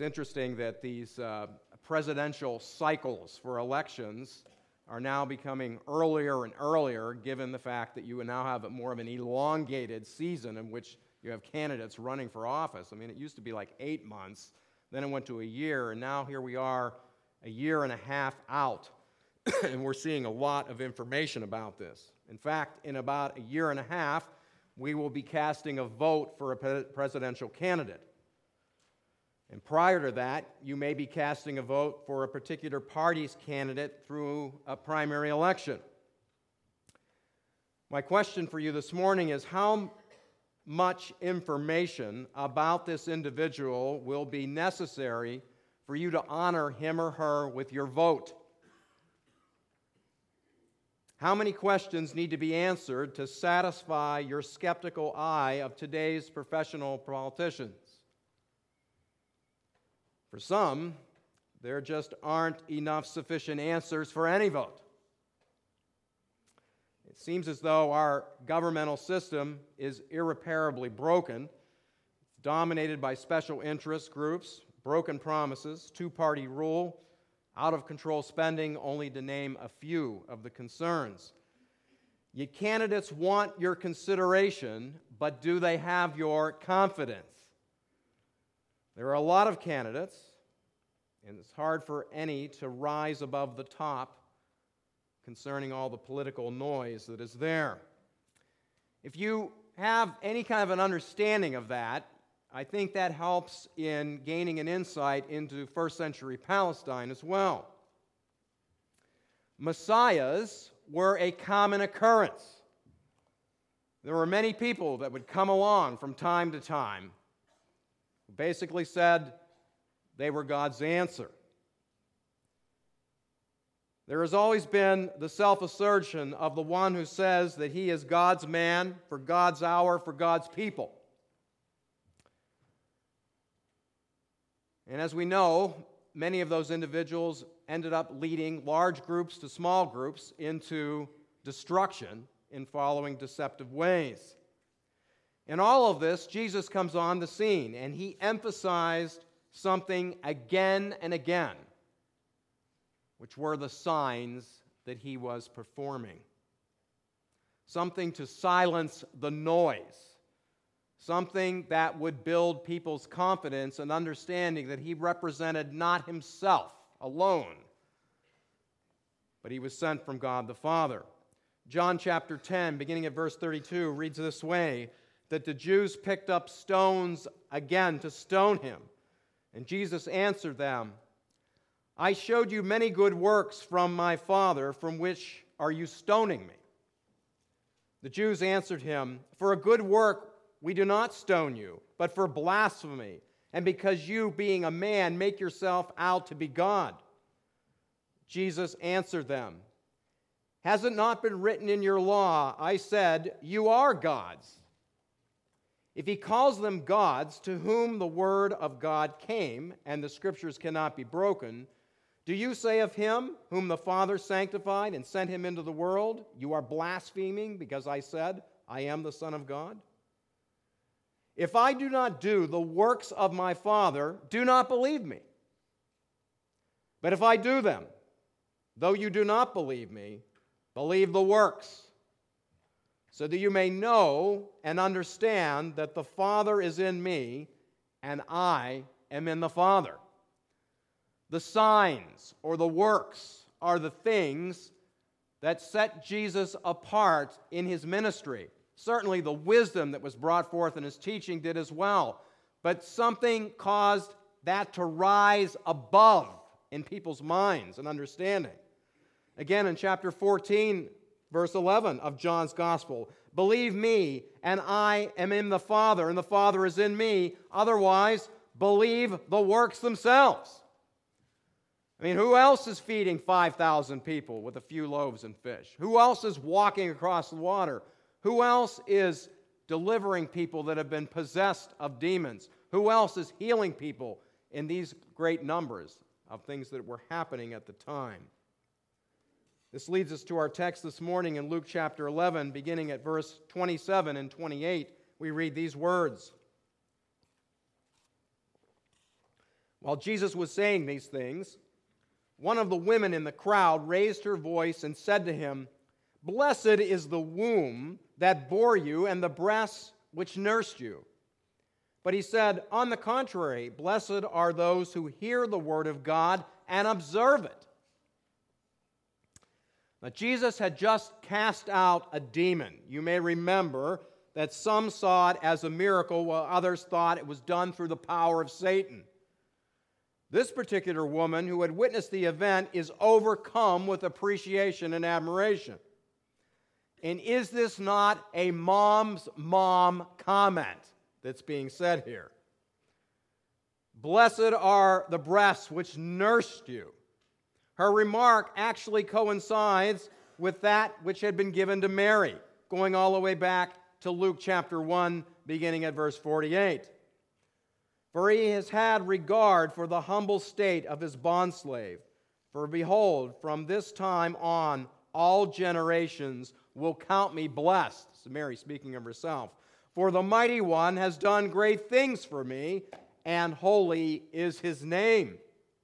It's interesting that these presidential cycles for elections are now becoming earlier and earlier, given the fact that you now have more of an elongated season in which you have candidates running for office. I mean, it used to be like 8 months, then it went to a year, and now here we are a year and a half out, and we're seeing a lot of information about this. In fact, in about a year and a half, we will be casting a vote for a presidential candidate. And prior to that, you may be casting a vote for a particular party's candidate through a primary election. My question for you this morning is, how much information about this individual will be necessary for you to honor him or her with your vote? How many questions need to be answered to satisfy your skeptical eye of today's professional politicians? For some, there just aren't enough sufficient answers for any vote. It seems as though our governmental system is irreparably broken. It's dominated by special interest groups, broken promises, two-party rule, out-of-control spending, only to name a few of the concerns. Yet candidates want your consideration, but do they have your confidence? There are a lot of candidates, and it's hard for any to rise above the top concerning all the political noise that is there. If you have any kind of an understanding of that, I think that helps in gaining an insight into first century Palestine as well. Messiahs were a common occurrence. There were many people that would come along from time to time who basically said they were God's answer. There has always been the self-assertion of the one who says that he is God's man for God's hour, for God's people. And as we know, many of those individuals ended up leading large groups to small groups into destruction in following deceptive ways. In all of this, Jesus comes on the scene, and he emphasized something again and again, which were the signs that he was performing. Something to silence the noise. Something that would build people's confidence and understanding that he represented not himself alone, but he was sent from God the Father. John chapter 10, beginning at verse 32, reads this way, that the Jews picked up stones again to stone him. And Jesus answered them, I showed you many good works from my Father, from which are you stoning me? The Jews answered him, for a good work we do not stone you, but for blasphemy, and because you, being a man, make yourself out to be God. Jesus answered them, has it not been written in your law, I said, you are gods? If he calls them gods, to whom the word of God came, and the scriptures cannot be broken, do you say of him whom the Father sanctified and sent him into the world, you are blaspheming because I said, I am the Son of God? If I do not do the works of my Father, do not believe me. But if I do them, though you do not believe me, believe the works, so that you may know and understand that the Father is in me, and I am in the Father. The signs or the works are the things that set Jesus apart in his ministry. Certainly the wisdom that was brought forth in his teaching did as well. But something caused that to rise above in people's minds and understanding. Again, in chapter 14, verse 11 of John's Gospel, believe me, and I am in the Father, and the Father is in me. Otherwise, believe the works themselves. I mean, who else is feeding 5,000 people with a few loaves and fish? Who else is walking across the water? Who else is delivering people that have been possessed of demons? Who else is healing people in these great numbers of things that were happening at the time? This leads us to our text this morning in Luke chapter 11, beginning at verse 27 and 28. We read these words. While Jesus was saying these things, one of the women in the crowd raised her voice and said to him, "Blessed is the womb that bore you and the breasts which nursed you." But he said, "On the contrary, blessed are those who hear the word of God and observe it." Now, Jesus had just cast out a demon. You may remember that some saw it as a miracle, while others thought it was done through the power of Satan. This particular woman who had witnessed the event is overcome with appreciation and admiration. And is this not a mom's mom comment that's being said here? Blessed are the breasts which nursed you. Her remark actually coincides with that which had been given to Mary, going all the way back to Luke chapter 1, beginning at verse 48. For he has had regard for the humble state of his bondslave. For behold, from this time on, all generations will count me blessed. This is Mary speaking of herself. For the Mighty One has done great things for me, and holy is his name.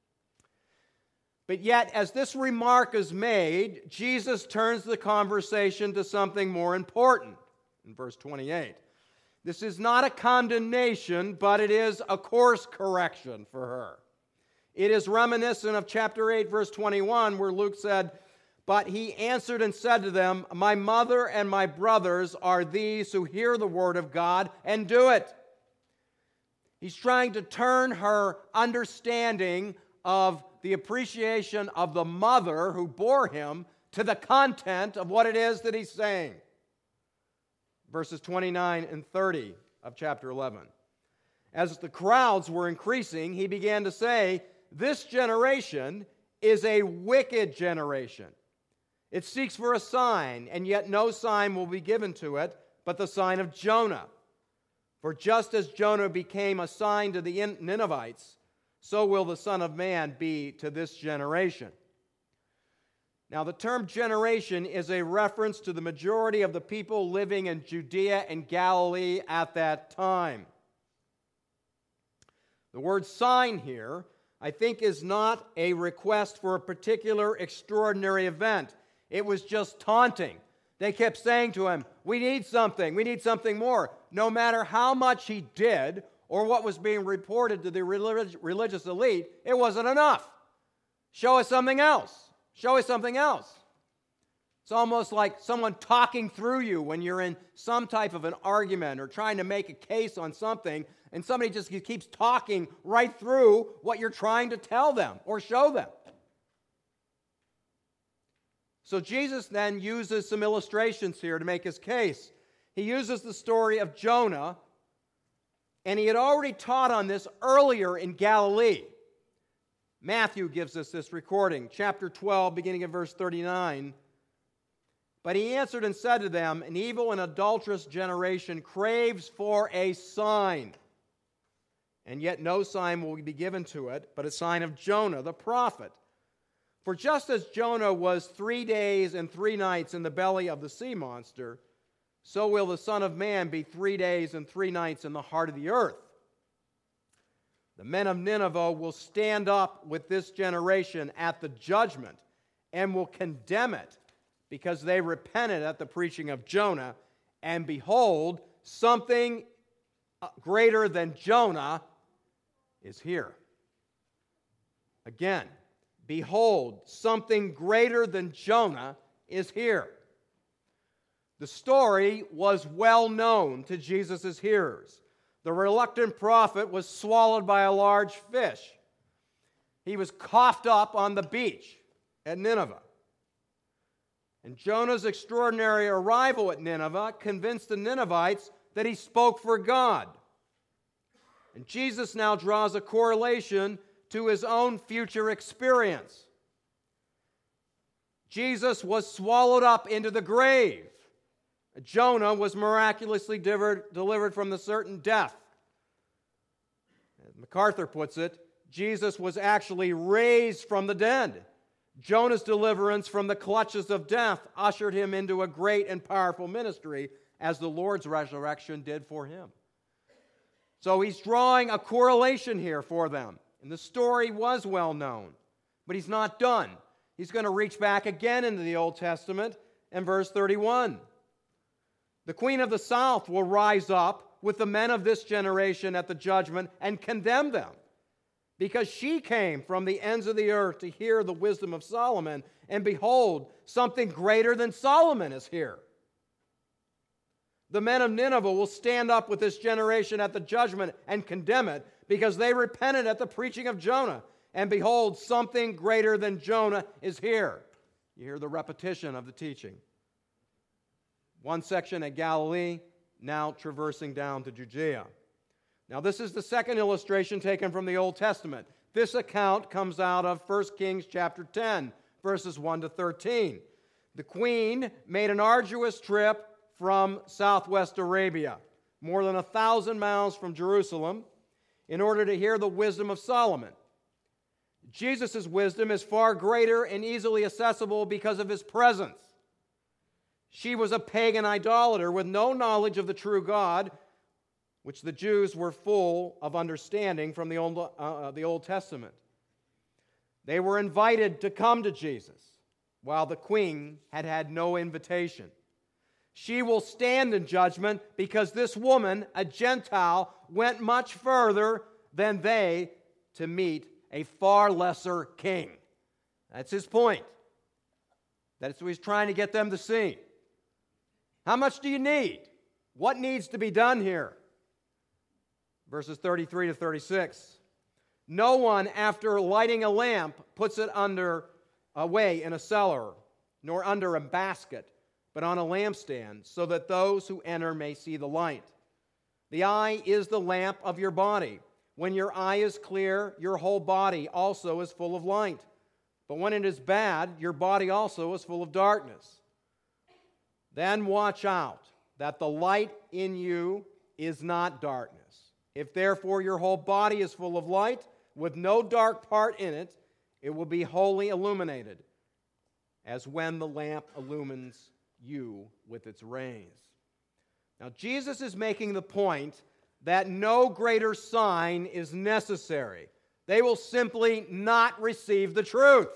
But yet, as this remark is made, Jesus turns the conversation to something more important in verse 28. This is not a condemnation, but it is a course correction for her. It is reminiscent of chapter 8, verse 21, where Luke said, "But he answered and said to them, My mother and my brothers are these who hear the word of God and do it." He's trying to turn her understanding of the appreciation of the mother who bore him to the content of what it is that he's saying. Verses 29 and 30 of chapter 11. As the crowds were increasing, he began to say, "This generation is a wicked generation. It seeks for a sign, and yet no sign will be given to it but the sign of Jonah. For just as Jonah became a sign to the Ninevites, so will the Son of Man be to this generation." Now, the term generation is a reference to the majority of the people living in Judea and Galilee at that time. The word sign here, I think, is not a request for a particular extraordinary event. It was just taunting. They kept saying to him, we need something more. No matter how much he did or what was being reported to the religious elite, it wasn't enough. Show us something else. Show us something else. It's almost like someone talking through you when you're in some type of an argument or trying to make a case on something, and somebody just keeps talking right through what you're trying to tell them or show them. So Jesus then uses some illustrations here to make his case. He uses the story of Jonah, and he had already taught on this earlier in Galilee. Matthew gives us this recording, chapter 12, beginning at verse 39. But he answered and said to them, "An evil and adulterous generation craves for a sign, and yet no sign will be given to it, but a sign of Jonah the prophet. For just as Jonah was 3 days and 3 nights in the belly of the sea monster, so will the Son of Man be 3 days and 3 nights in the heart of the earth. The men of Nineveh will stand up with this generation at the judgment and will condemn it because they repented at the preaching of Jonah. And behold, something greater than Jonah is here." Again, behold, something greater than Jonah is here. The story was well known to Jesus' hearers. The reluctant prophet was swallowed by a large fish. He was coughed up on the beach at Nineveh. And Jonah's extraordinary arrival at Nineveh convinced the Ninevites that he spoke for God. And Jesus now draws a correlation to his own future experience. Jesus was swallowed up into the grave. Jonah was miraculously delivered from the certain death. As MacArthur puts it, Jesus was actually raised from the dead. Jonah's deliverance from the clutches of death ushered him into a great and powerful ministry, as the Lord's resurrection did for him. So he's drawing a correlation here for them. And the story was well known. But he's not done. He's going to reach back again into the Old Testament and verse 31. The queen of the south will rise up with the men of this generation at the judgment and condemn them, because she came from the ends of the earth to hear the wisdom of Solomon, and behold, something greater than Solomon is here. The men of Nineveh will stand up with this generation at the judgment and condemn it, because they repented at the preaching of Jonah. And behold, something greater than Jonah is here. You hear the repetition of the teaching. One section at Galilee, now traversing down to Judea. Now, this is the second illustration taken from the Old Testament. This account comes out of 1 Kings chapter 10, verses 1 to 13. The queen made an arduous trip from southwest Arabia, more than 1,000 miles from Jerusalem, in order to hear the wisdom of Solomon. Jesus' wisdom is far greater and easily accessible because of his presence. She was a pagan idolater with no knowledge of the true God, which the Jews were full of understanding from the Old Testament. They were invited to come to Jesus, while the queen had had no invitation. She will stand in judgment because this woman, a Gentile, went much further than they to meet a far lesser king. That's his point. That's what he's trying to get them to see. How much do you need? What needs to be done here? Verses 33 to 36. No one, after lighting a lamp, puts it away in a cellar, nor under a basket, but on a lampstand, so that those who enter may see the light. The eye is the lamp of your body. When your eye is clear, your whole body also is full of light. But when it is bad, your body also is full of darkness. Then watch out that the light in you is not darkness. If therefore your whole body is full of light, with no dark part in it, it will be wholly illuminated, as when the lamp illumines you with its rays. Now, Jesus is making the point that no greater sign is necessary. They will simply not receive the truth.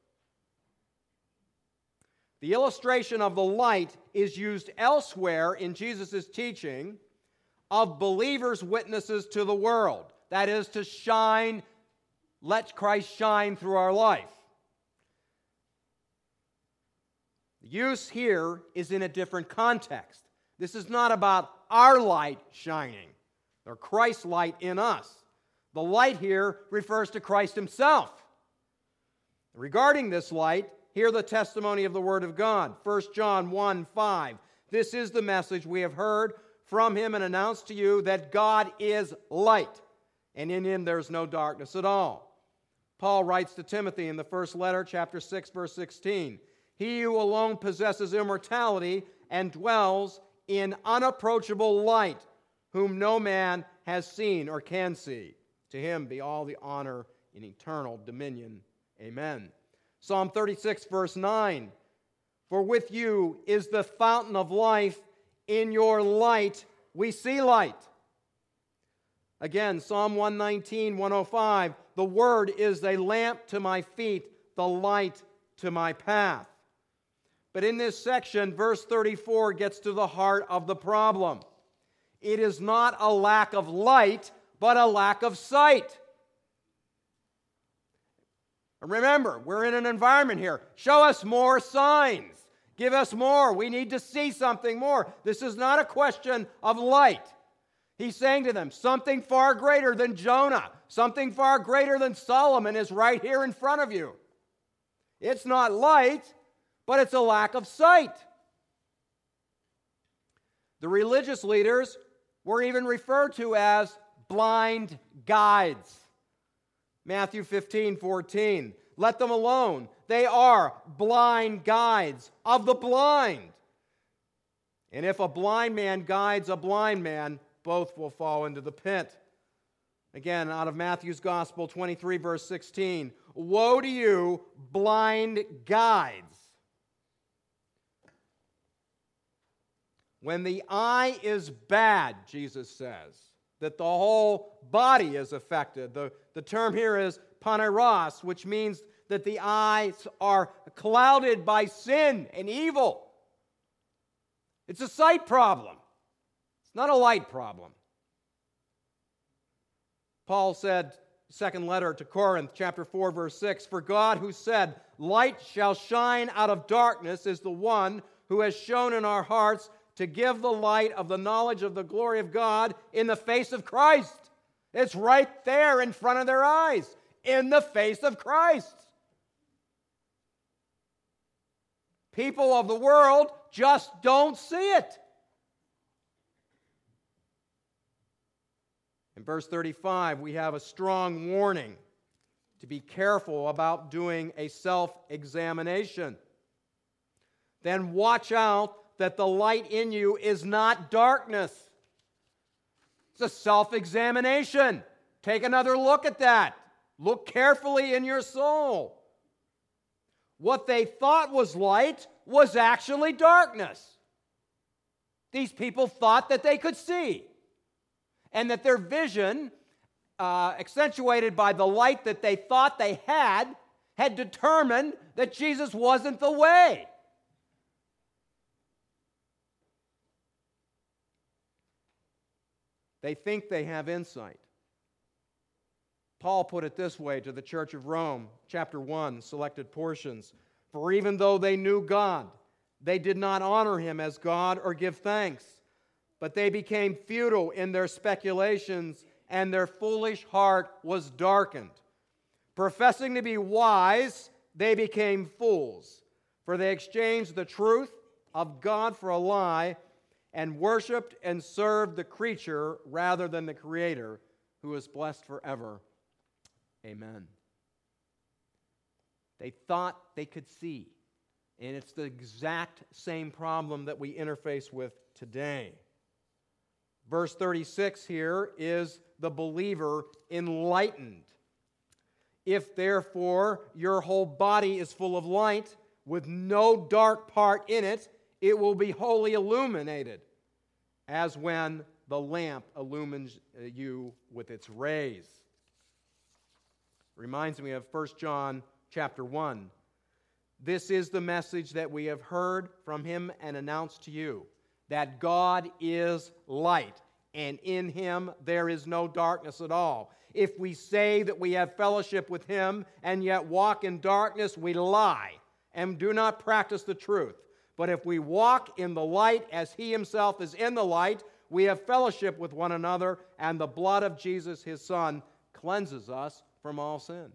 The illustration of the light is used elsewhere in Jesus' teaching of believers' witnesses to the world. That is, to shine, let Christ shine through our life. The use here is in a different context. This is not about our light shining, or Christ's light in us. The light here refers to Christ himself. Regarding this light, hear the testimony of the Word of God. 1 John 1:5. This is the message we have heard from him and announced to you, that God is light, and in him there is no darkness at all. Paul writes to Timothy in the first letter, chapter 6, verse 16, he who alone possesses immortality and dwells in unapproachable light, whom no man has seen or can see. To him be all the honor in eternal dominion. Amen. Psalm 36, verse 9. For with you is the fountain of life. In your light we see light. Again, Psalm 119, 105. The word is a lamp to my feet, the light to my path. But in this section, verse 34 gets to the heart of the problem. It is not a lack of light, but a lack of sight. Remember, we're in an environment here. Show us more signs. Give us more. We need to see something more. This is not a question of light. He's saying to them, something far greater than Jonah, something far greater than Solomon is right here in front of you. It's not light, but it's a lack of sight. The religious leaders were even referred to as blind guides. Matthew 15:14. Let them alone. They are blind guides of the blind. And if a blind man guides a blind man, both will fall into the pit. Again, out of Matthew's Gospel 23, verse 16. Woe to you, blind guides! When the eye is bad, Jesus says, that the whole body is affected. The The term here is paneros, which means that the eyes are clouded by sin and evil. It's a sight problem. It's not a light problem. Paul said, second letter to Corinth, chapter 4, verse 6, "For God who said, 'Light shall shine out of darkness,' is the one who has shone in our hearts to give the light of the knowledge of the glory of God in the face of Christ." It's right there in front of their eyes, in the face of Christ. People of the world just don't see it. In verse 35, we have a strong warning to be careful about doing a self-examination. Then watch out that the light in you is not darkness. It's a self-examination. Take another look at that. Look carefully in your soul. What they thought was light was actually darkness. These people thought that they could see, and that their vision, accentuated by the light that they thought they had determined that Jesus wasn't the way. They think they have insight. Paul put it this way to the church of Rome, chapter 1, selected portions. "For even though they knew God, they did not honor him as God or give thanks, but they became futile in their speculations, and their foolish heart was darkened. Professing to be wise, they became fools, for they exchanged the truth of God for a lie, and worshipped and served the creature rather than the Creator, who is blessed forever. Amen." They thought they could see, and it's the exact same problem that we interface with today. Verse 36 here is the believer enlightened. "If therefore your whole body is full of light, with no dark part in it, it will be wholly illuminated, as when the lamp illumines you with its rays." Reminds me of 1 John chapter 1. "This is the message that we have heard from him and announced to you, that God is light, and in him there is no darkness at all. If we say that we have fellowship with him and yet walk in darkness, we lie and do not practice the truth. But if we walk in the light as he himself is in the light, we have fellowship with one another, and the blood of Jesus, his Son, cleanses us from all sin."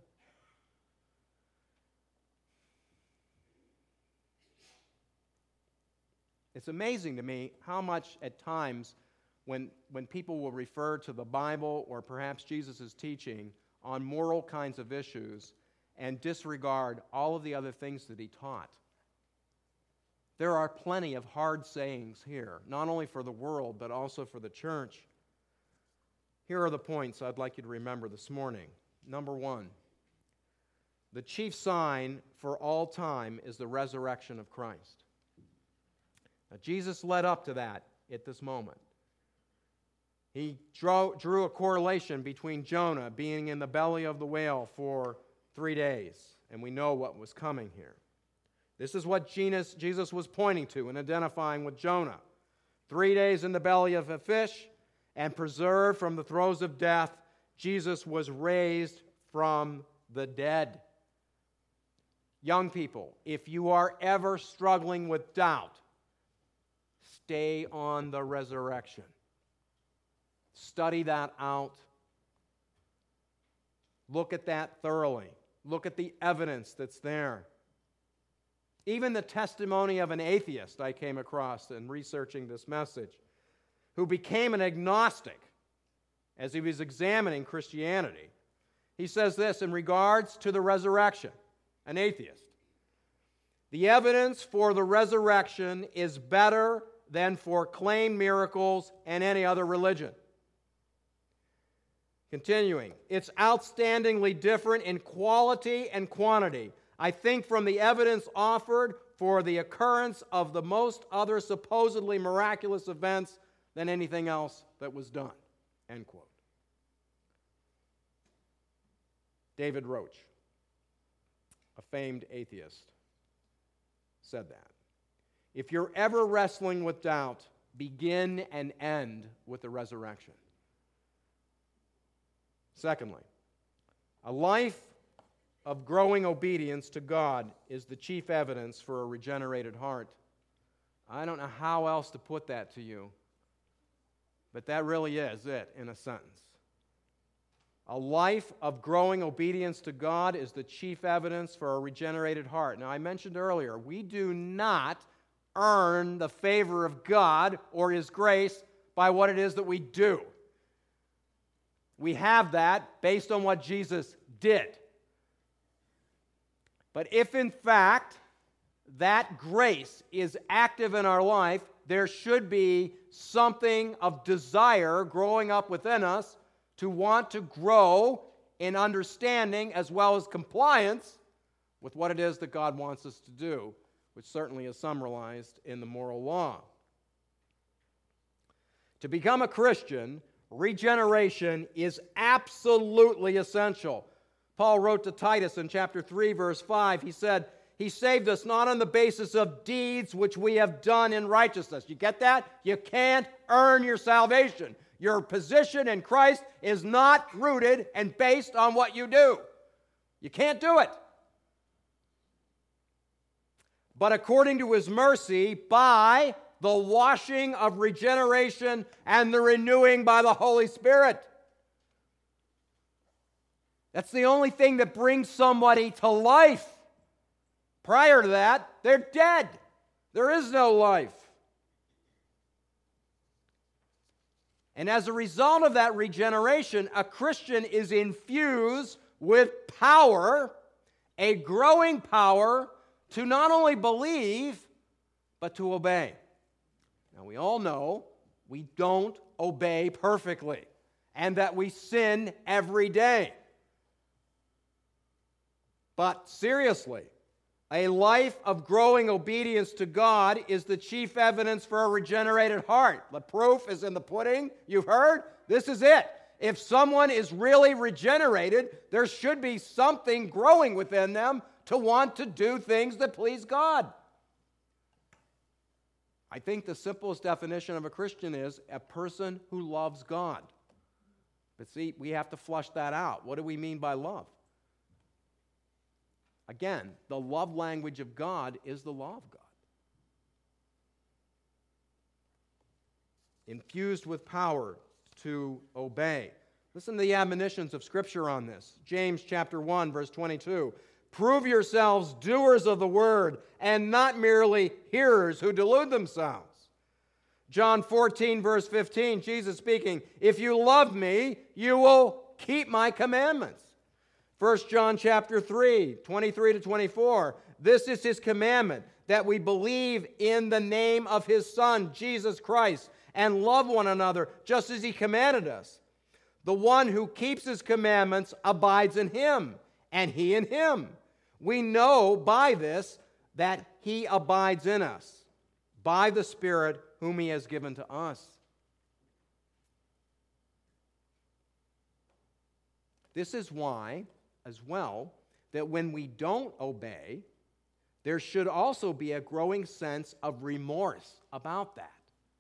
It's amazing to me how much at times when people will refer to the Bible or perhaps Jesus' teaching on moral kinds of issues and disregard all of the other things that he taught. There are plenty of hard sayings here, not only for the world, but also for the church. Here are the points I'd like you to remember this morning. Number one, the chief sign for all time is the resurrection of Christ. Now, Jesus led up to that at this moment. He drew a correlation between Jonah being in the belly of the whale for 3 days, and we know what was coming here. This is what Jesus was pointing to and identifying with Jonah. 3 days in the belly of a fish and preserved from the throes of death, Jesus was raised from the dead. Young people, if you are ever struggling with doubt, stay on the resurrection. Study that out. Look at that thoroughly. Look at the evidence that's there. Even the testimony of an atheist I came across in researching this message, who became an agnostic as he was examining Christianity. He says this in regards to the resurrection, an atheist. "The evidence for the resurrection is better than for claimed miracles and any other religion." Continuing, "It's outstandingly different in quality and quantity. I think from the evidence offered for the occurrence of the most other supposedly miraculous events than anything else that was done." End quote. David Roach, a famed atheist, said that. If you're ever wrestling with doubt, begin and end with the resurrection. Secondly, a life of growing obedience to God is the chief evidence for a regenerated heart. I don't know how else to put that to you, but that really is it in a sentence. A life of growing obedience to God is the chief evidence for a regenerated heart. Now, I mentioned earlier, we do not earn the favor of God or His grace by what it is that we do. We have that based on what Jesus did. But if in fact that grace is active in our life, there should be something of desire growing up within us to want to grow in understanding as well as compliance with what it is that God wants us to do, which certainly is summarized in the moral law. To become a Christian, regeneration is absolutely essential. Paul wrote to Titus in chapter 3, verse 5, he said, He saved us not on the basis of deeds which we have done in righteousness. You get that? You can't earn your salvation. Your position in Christ is not rooted and based on what you do. You can't do it. But according to His mercy, by the washing of regeneration and the renewing by the Holy Spirit. That's the only thing that brings somebody to life. Prior to that, they're dead. There is no life. And as a result of that regeneration, a Christian is infused with power, a growing power, to not only believe, but to obey. Now, we all know we don't obey perfectly, and that we sin every day. But seriously, a life of growing obedience to God is the chief evidence for a regenerated heart. The proof is in the pudding. You've heard? This is it. If someone is really regenerated, there should be something growing within them to want to do things that please God. I think the simplest definition of a Christian is a person who loves God. But see, we have to flush that out. What do we mean by love? Again, the love language of God is the law of God. Infused with power to obey. Listen to the admonitions of Scripture on this. James chapter 1, verse 22. Prove yourselves doers of the word and not merely hearers who delude themselves. John 14, verse 15, Jesus speaking, if you love me, you will keep my commandments. 1 John chapter 3, 23 to 24, this is His commandment, that we believe in the name of His Son, Jesus Christ, and love one another just as He commanded us. The one who keeps His commandments abides in Him, and He in him. We know by this that He abides in us, by the Spirit whom He has given to us. This is why, as well, that when we don't obey, there should also be a growing sense of remorse about that.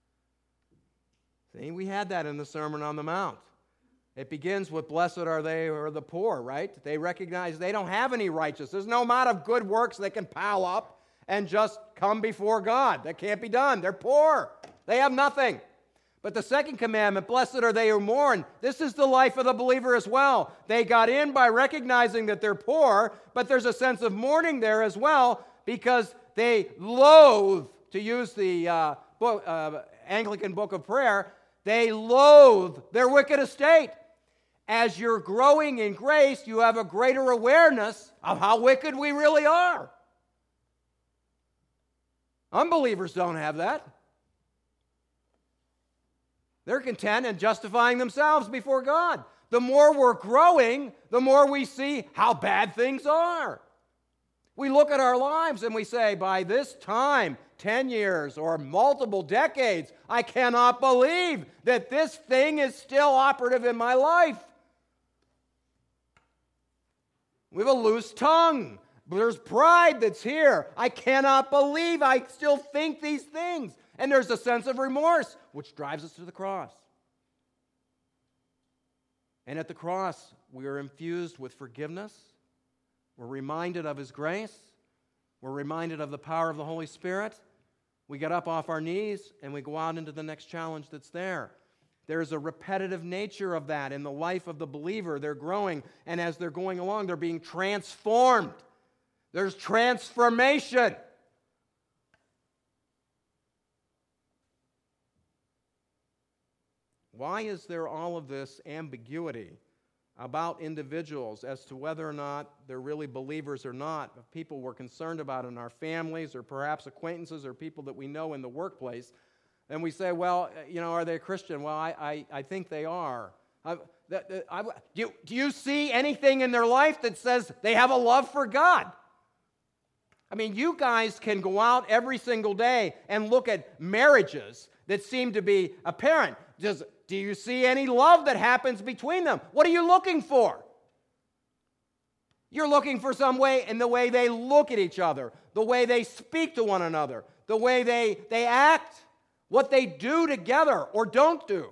See, we had that in the Sermon on the Mount. It begins with, blessed are they who are the poor, right? They recognize they don't have any righteousness. There's no amount of good works they can pile up and just come before God. That can't be done. They're poor. They have nothing. But the second commandment, blessed are they who mourn, this is the life of the believer as well. They got in by recognizing that they're poor, but there's a sense of mourning there as well because they loathe, to use the Anglican Book of Prayer, they loathe their wicked estate. As you're growing in grace, you have a greater awareness of how wicked we really are. Unbelievers don't have that. They're content and justifying themselves before God. The more we're growing, the more we see how bad things are. We look at our lives and we say, by this time, 10 years or multiple decades, I cannot believe that this thing is still operative in my life. We have a loose tongue. There's pride that's here. I cannot believe I still think these things. And there's a sense of remorse, which drives us to the cross. And at the cross, we are infused with forgiveness. We're reminded of His grace. We're reminded of the power of the Holy Spirit. We get up off our knees and we go out into the next challenge that's there. There's a repetitive nature of that in the life of the believer. They're growing, and as they're going along, they're being transformed. There's transformation. Why is there all of this ambiguity about individuals as to whether or not they're really believers or not? If people we're concerned about in our families or perhaps acquaintances or people that we know in the workplace, and we say, well, are they a Christian? Well, I think they are. Do you see anything in their life that says they have a love for God? I mean, you guys can go out every single day and look at marriages that seem to be apparent. Do you see any love that happens between them? What are you looking for? You're looking for some way in the way they look at each other, the way they speak to one another, the way they act, what they do together or don't do.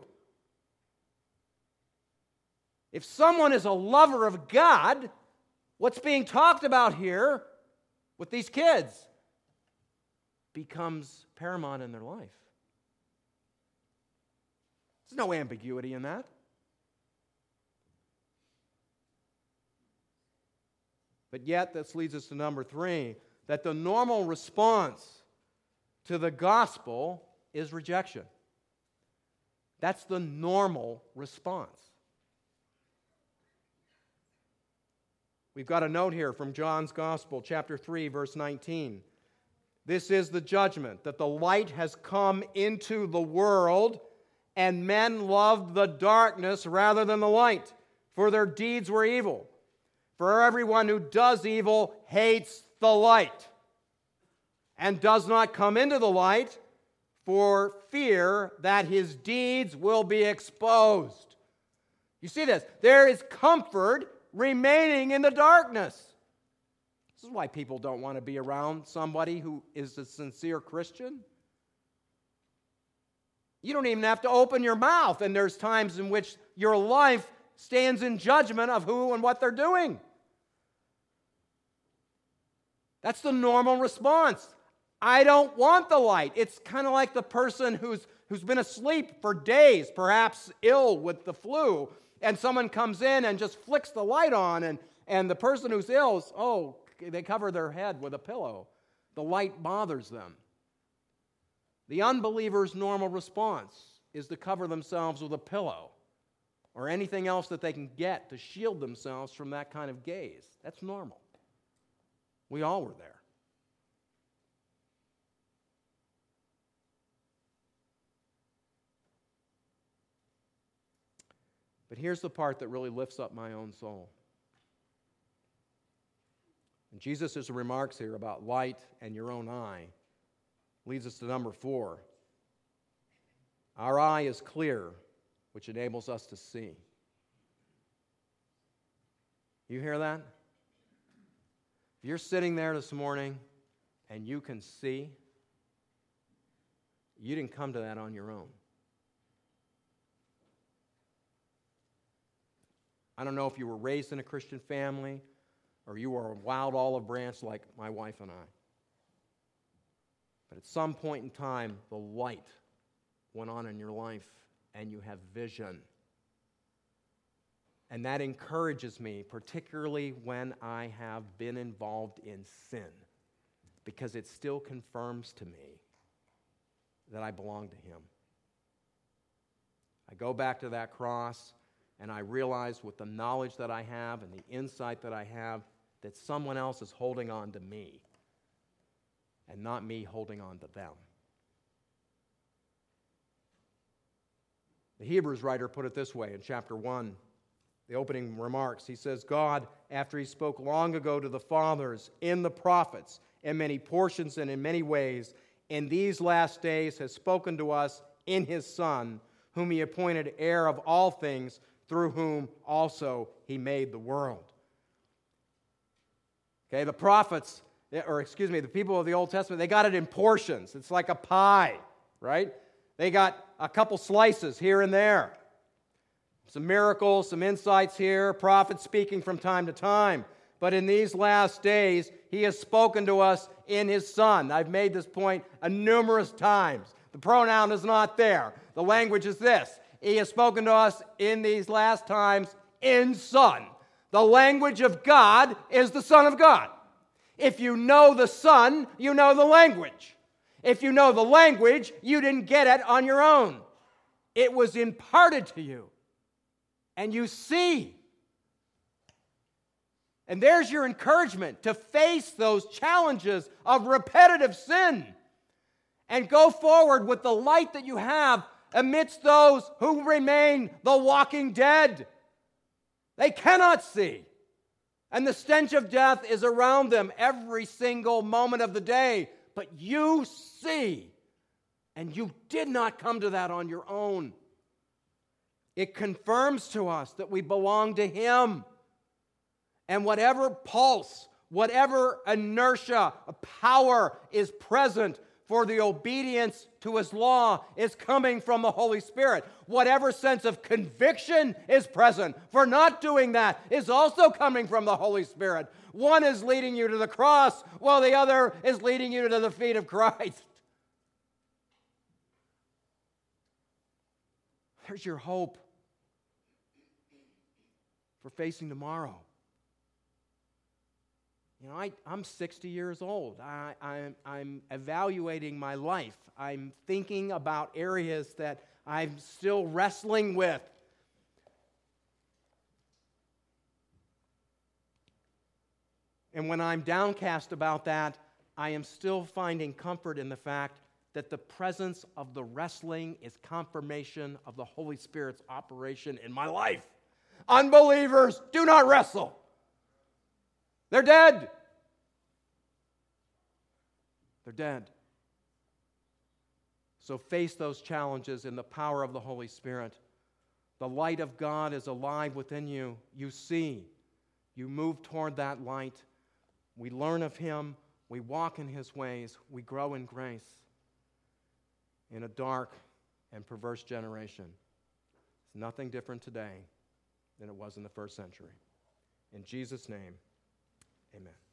If someone is a lover of God, what's being talked about here with these kids becomes paramount in their life. There's no ambiguity in that. But yet, this leads us to number 3, that the normal response to the gospel is rejection. That's the normal response. We've got a note here from John's Gospel, chapter 3, verse 19. This is the judgment, that the light has come into the world, and men loved the darkness rather than the light, for their deeds were evil. For everyone who does evil hates the light, and does not come into the light, for fear that his deeds will be exposed. You see this? There is comfort remaining in the darkness. This is why people don't want to be around somebody who is a sincere Christian. You don't even have to open your mouth, and there's times in which your life stands in judgment of who and what they're doing. That's the normal response. I don't want the light. It's kind of like the person who's been asleep for days, perhaps ill with the flu, and someone comes in and just flicks the light on, and the person who's ill, they cover their head with a pillow. The light bothers them. The unbeliever's normal response is to cover themselves with a pillow or anything else that they can get to shield themselves from that kind of gaze. That's normal. We all were there. But here's the part that really lifts up my own soul. And Jesus' remarks here about light and your own eye leads us to number 4. Our eye is clear, which enables us to see. You hear that? If you're sitting there this morning and you can see, you didn't come to that on your own. I don't know if you were raised in a Christian family or you were a wild olive branch like my wife and I. But at some point in time, the light went on in your life and you have vision. And that encourages me, particularly when I have been involved in sin, because it still confirms to me that I belong to Him. I go back to that cross, and I realize with the knowledge that I have and the insight that I have that someone else is holding on to me and not me holding on to them. The Hebrews writer put it this way in chapter 1, the opening remarks. He says, God, after He spoke long ago to the fathers in the prophets in many portions and in many ways, in these last days has spoken to us in His Son, whom He appointed heir of all things, through whom also He made the world. Okay, the prophets, the people of the Old Testament, they got it in portions. It's like a pie, right? They got a couple slices here and there. Some miracles, some insights here, prophets speaking from time to time. But in these last days, He has spoken to us in His Son. I've made this point numerous times. The pronoun is not there. The language is this. He has spoken to us in these last times in Son. The language of God is the Son of God. If you know the Son, you know the language. If you know the language, you didn't get it on your own. It was imparted to you. And you see. And there's your encouragement to face those challenges of repetitive sin and go forward with the light that you have amidst those who remain the walking dead. They cannot see. And the stench of death is around them every single moment of the day. But you see. And you did not come to that on your own. It confirms to us that we belong to Him. And whatever pulse, whatever inertia, power is present for the obedience to His law is coming from the Holy Spirit. Whatever sense of conviction is present for not doing that is also coming from the Holy Spirit. One is leading you to the cross, while the other is leading you to the feet of Christ. There's your hope for facing tomorrow. You know, I'm 60 years old. I'm evaluating my life. I'm thinking about areas that I'm still wrestling with. And when I'm downcast about that, I am still finding comfort in the fact that the presence of the wrestling is confirmation of the Holy Spirit's operation in my life. Unbelievers do not wrestle. They're dead. They're dead. So face those challenges in the power of the Holy Spirit. The light of God is alive within you. You see. You move toward that light. We learn of Him. We walk in His ways. We grow in grace in a dark and perverse generation. It's nothing different today than it was in the first century. In Jesus' name, amen.